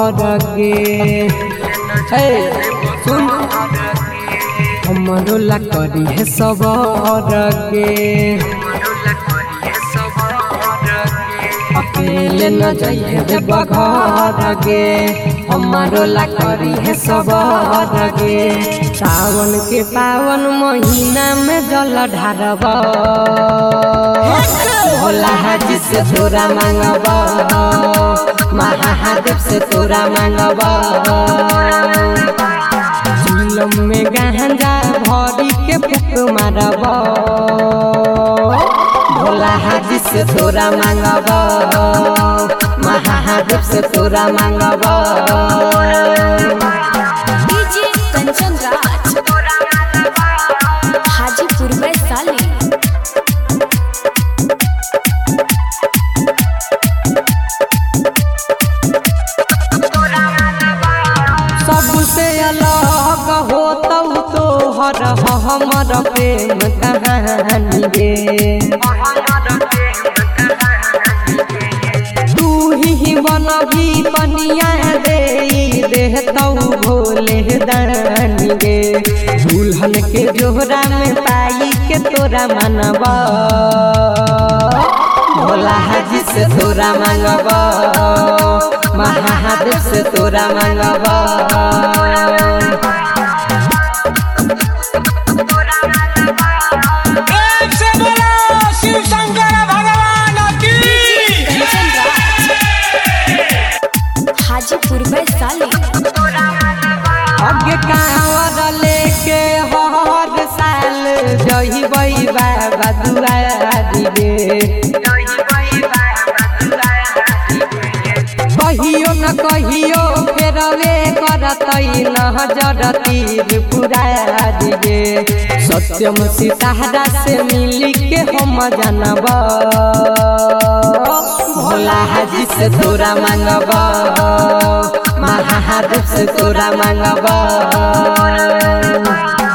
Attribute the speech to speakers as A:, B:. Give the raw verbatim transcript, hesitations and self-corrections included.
A: गे सुन हमरो ला करी है सब गे अकेले न जाइए रे बघर गे हमारो ला करी है सब गे सावन के पावन महीना में जल ढारब भोला हाजी से तोरा मांगब महादेव से तोरा मांगब झीलम में गांजा भरी के फूक मारब भोला हाजी से तोरा मांगब महादेव से तोरा मांगब
B: डीजे कंचन राज हाजीपुर में साली
A: सबसे अलग होतौ तोहर हमर प्रेम कहानी गे तू ही बनभी पनिया दे देहतौ भोले दानी गे दुल्हन के जोहरा में पाई के तोरा मानब भोला हाजी से तोरा मांगब महादेव से तोरा मांगब
B: हाजीपुर में साली
A: अगे कांवर लेके हर साल जइबै बाबा दुआरी गे कहियो न कहियो फेरवे करतै नजर तीर पुरारी गे सत्यम सितारा से मिली के हम जानब भोला हाजी से तोरा मांगब महादेव से तोरा मांगब।